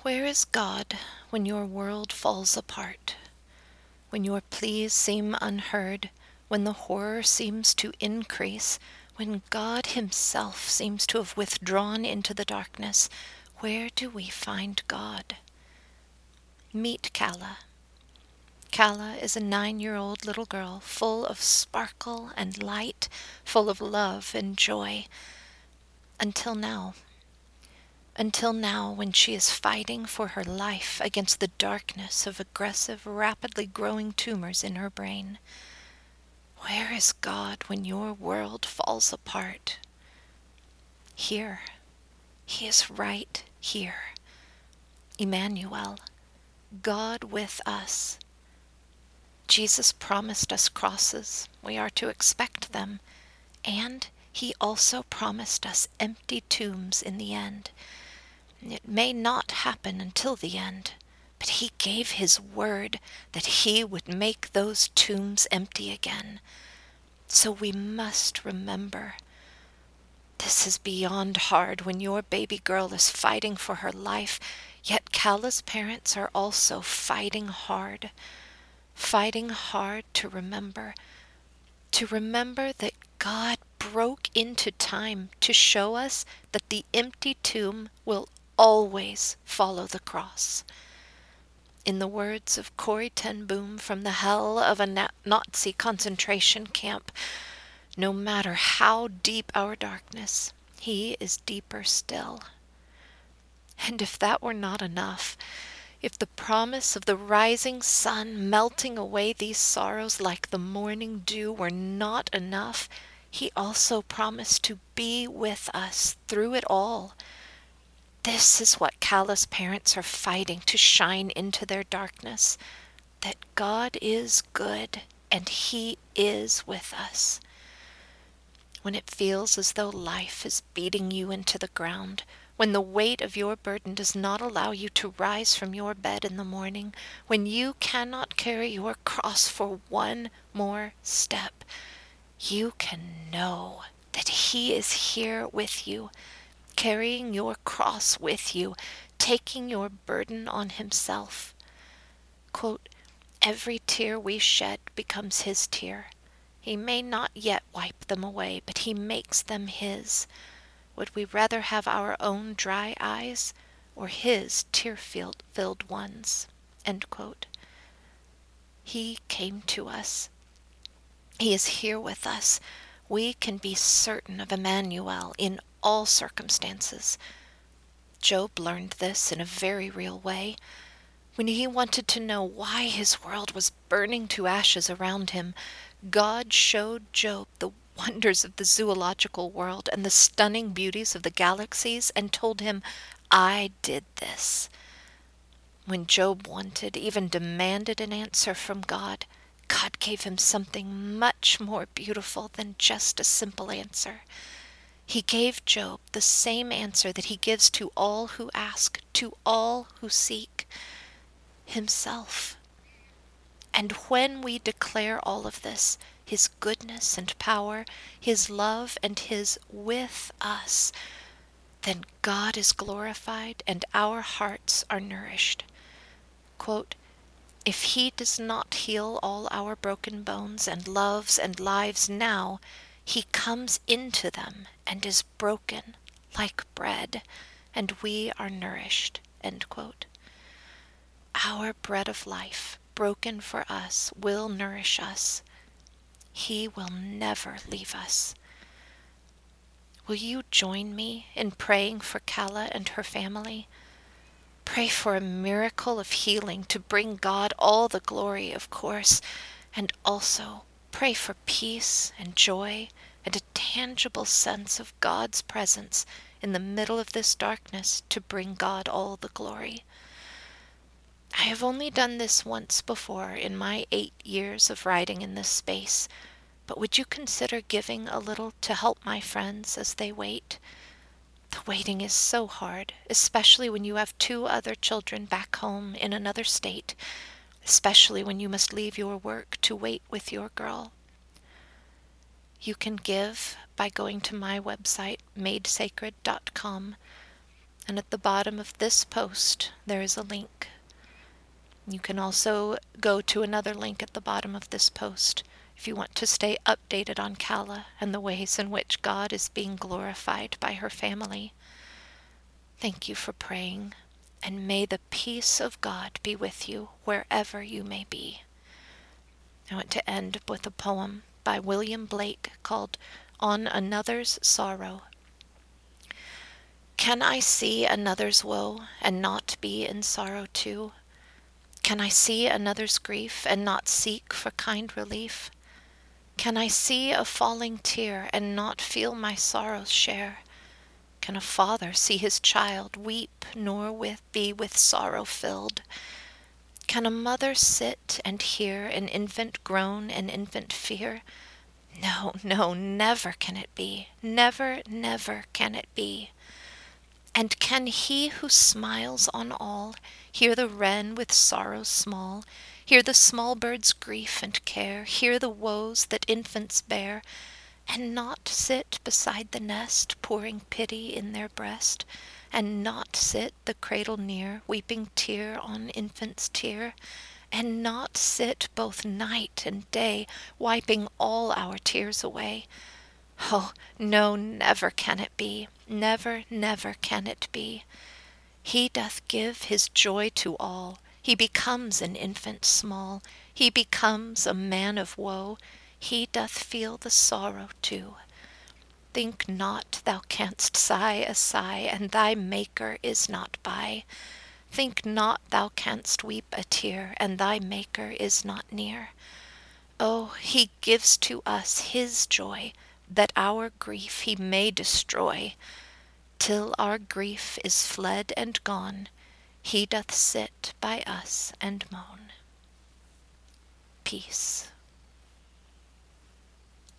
Where is God when your world falls apart? When your pleas seem unheard, when the horror seems to increase, when God himself seems to have withdrawn into the darkness, where do we find God? Meet Calla. Calla is a 9-year-old little girl, full of sparkle and light, full of love and joy. Until now. Until now, when she is fighting for her life against the darkness of aggressive, rapidly growing tumors in her brain. Where is God when your world falls apart? Here. He is right here. Emmanuel, God with us. Jesus promised us crosses. We are to expect them. And he also promised us empty tombs in the end. It may not happen until the end, but he gave his word that he would make those tombs empty again. So we must remember. This is beyond hard when your baby girl is fighting for her life, yet Calla's parents are also fighting hard to remember that God broke into time to show us that the empty tomb will always follow the cross. In the words of Corrie ten Boom from the hell of a Nazi concentration camp, no matter how deep our darkness, he is deeper still. And if that were not enough, if the promise of the rising sun melting away these sorrows like the morning dew were not enough, he also promised to be with us through it all. This is what Calla's parents are fighting to shine into their darkness, that God is good and he is with us. When it feels as though life is beating you into the ground, when the weight of your burden does not allow you to rise from your bed in the morning, when you cannot carry your cross for one more step, you can know that he is here with you, carrying your cross with you, taking your burden on himself. Quote, every tear we shed becomes his tear. He may not yet wipe them away, but he makes them his. Would we rather have our own dry eyes or his tear-filled ones? End quote. He came to us. He is here with us. We can be certain of Emmanuel in all circumstances. Job learned this in a very real way. When he wanted to know why his world was burning to ashes around him, God showed Job the wonders of the zoological world and the stunning beauties of the galaxies and told him, I did this. When Job wanted, even demanded an answer from God, God gave him something much more beautiful than just a simple answer. He gave Job the same answer that he gives to all who ask, to all who seek, himself. And when we declare all of this, his goodness and power, his love and his with us, then God is glorified and our hearts are nourished. Quote, if he does not heal all our broken bones and loves and lives now, he comes into them and is broken like bread, and we are nourished. End quote. Our bread of life, broken for us, will nourish us. He will never leave us. Will you join me in praying for Calla and her family? Pray for a miracle of healing to bring God all the glory, of course, and also pray for peace and joy and a tangible sense of God's presence in the middle of this darkness to bring God all the glory. I have only done this once before in my 8 years of writing in this space, but would you consider giving a little to help my friends as they wait? The waiting is so hard, especially when you have 2 other children back home in another state, especially when you must leave your work to wait with your girl. You can give by going to my website, madesacred.com. And at the bottom of this post, there is a link. You can also go to another link at the bottom of this post if you want to stay updated on Calla and the ways in which God is being glorified by her family. Thank you for praying, and may the peace of God be with you wherever you may be. I want to end with a poem by William Blake called On Another's Sorrow. Can I see another's woe and not be in sorrow too? Can I see another's grief and not seek for kind relief? Can I see a falling tear and not feel my sorrow's share? Can a father see his child weep nor be with sorrow filled? Can a mother sit and hear an infant groan and infant fear? No, no, never can it be. Never, never can it be. And can he who smiles on all hear the wren with sorrow small, hear the small bird's grief and care, hear the woes that infants bear, and not sit beside the nest, pouring pity in their breast, and not sit the cradle near, weeping tear on infant's tear, and not sit both night and day, wiping all our tears away? Oh, no, never can it be, never, never can it be. He doth give his joy to all, he becomes an infant small, he becomes a man of woe, he doth feel the sorrow too. Think not thou canst sigh a sigh, and thy Maker is not by. Think not thou canst weep a tear, and thy Maker is not near. Oh, he gives to us his joy, that our grief he may destroy. Till our grief is fled and gone, he doth sit by us and moan. Peace.